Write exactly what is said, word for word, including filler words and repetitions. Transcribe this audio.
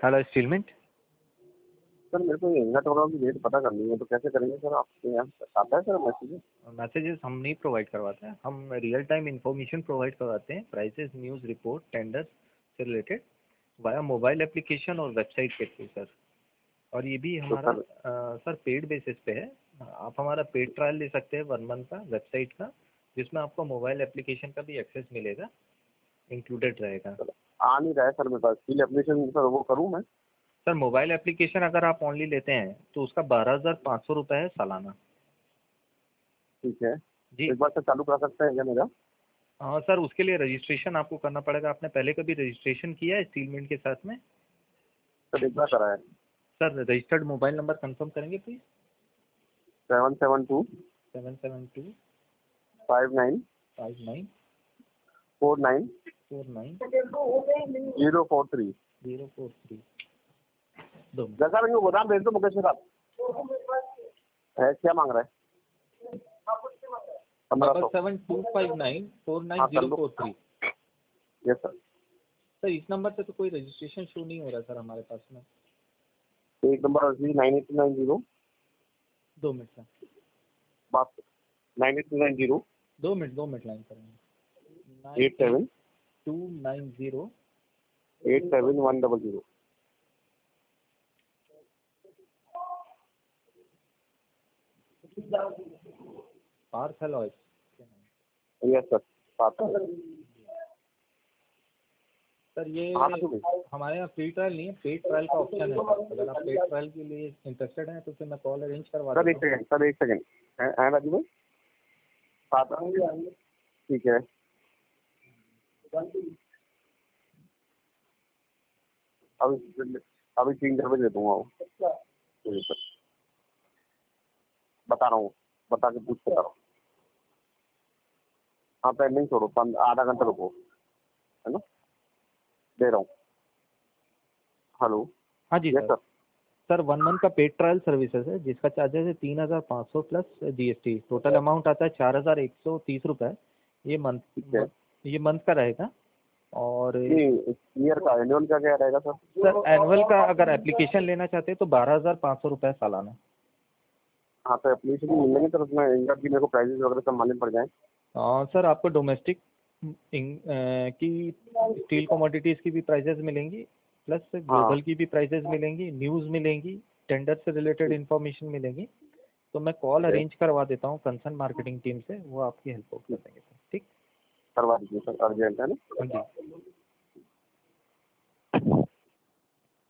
Hello स्टीलमेंट। Sir मेरे को ये इंगट वगैरह की रेट पता करनी है, तो कैसे करेंगे सर? आपके यहाँ आता है सर मैसेज? मैसेजेस हम नहीं प्रोवाइड करवाते हैं, हम रियल टाइम इंफॉर्मेशन प्रोवाइड करवाते हैं, प्राइसेस, न्यूज़ रिपोर्ट, टेंडर से रिलेटेड वाया मोबाइल एप्लीकेशन और वेबसाइट के थ्रू सर। और ये भी तो हमारा sir uh, sir paid basis पे है। आप हमारा पेड ट्रायल ले सकते हैं वन मंथ का वेबसाइट का, जिसमें आपको मोबाइल एप्लीकेशन का भी एक्सेस मिलेगा, इंक्लूडेड रहेगा। सर आ नहीं रहा है सर मेरे पास फील एप्लीकेशन, सर वो करूँ मैं? सर मोबाइल एप्लीकेशन अगर आप ओनली लेते हैं तो उसका बारह हज़ार पाँच सौ रुपये है सालाना। ठीक है, जी एक बार सर चालू करा सकते हैं क्या मेरा? हाँ सर, उसके लिए रजिस्ट्रेशन आपको करना पड़ेगा। आपने पहले कभी रजिस्ट्रेशन किया है स्टीलमेंट के साथ में? सर एक बार करा है। Sir registered mobile number confirm करेंगे please? Seven seven two seven seven two five nine five nine four nine four nine zero four three. Zero four three. दो मिनट। जैसा भी गोदाम भेज दो मुकेश के साथ। है, क्या मांग रहा है? पंद्रह डबल सौ seven two five nine four nine हाँ कर जीरो लो। Four three. Yes sir. Sir इस नंबर पे तो कोई रजिस्ट्रेशन शो नहीं हो रहा सर हमारे पास में। एक नंबर अस्सी nine eight two nine zero. दो मिनट सर। बात nine eight two nine zero दो मिनट दो मिनट लाइन करेंगे। Nine eight eight seven two nine zero eight seven one double zero. Parth oil. Yes sir. बात sir ये हाँ ना तुम्हें हमारे यहाँ फ्री ट्रायल नहीं है, पेड ट्रायल का ऑप्शन है सर। अगर आप पेड ट्रायल के लिए इंटरेस्टेड हैं तो फिर मैं कॉल अरेंज करवा सर, एक देता हूँ। सेकंड सर, एक सेकंड है है राजू भाई? सात ठीक है। अभी अभी तीन चार बजे दे दूंगा वो। ठीक है सर, बता रहा हूँ, बता के पूछ बता रहा हूँ। हाँ पेंडिंग छोड़ो, पन- आधा घंटा रुको, है ना? दे रहा हूँ। हेलो। हाँ जी yes sir. Sir. Sir one month का पेड ट्रायल सर्विसेज है जिसका चार्जेस है तीन हज़ार पाँच सौ प्लस जीएसटी। टोटल अमाउंट आता है चार हज़ार एक सौ तीस रुपये। ये मंथ ठीक है। ये मंथ का रहेगा। और ये ईयर का एनुअल का क्या रहेगा सर? सर एनुअल का अगर एप्लीकेशन लेना चाहते हैं तो बारह हज़ार पाँच सौ रुपये सालाना। हाँ तो एप्लीकेशन मिल लेंगे सर, उसमें इनका की मेरे को प्राइजेस वगैरह सब मालूम पड़ जाए। आ, सर आपको डोमेस्टिक की स्टील कमोडिटीज़ की भी प्राइजेस मिलेंगी, प्लस हाँ ग्लोबल की भी प्राइजेस मिलेंगी, न्यूज़ मिलेंगी, टेंडर से रिलेटेड इंफॉर्मेशन मिलेंगी। तो मैं कॉल ठीक है, अरेंज करवा देता हूँ कंसर्न मार्केटिंग टीम से, वो आपकी हेल्प कर देंगे सर। ठीक। करवा दीजिए सर, अर्जेंट है ना? हाँ जी।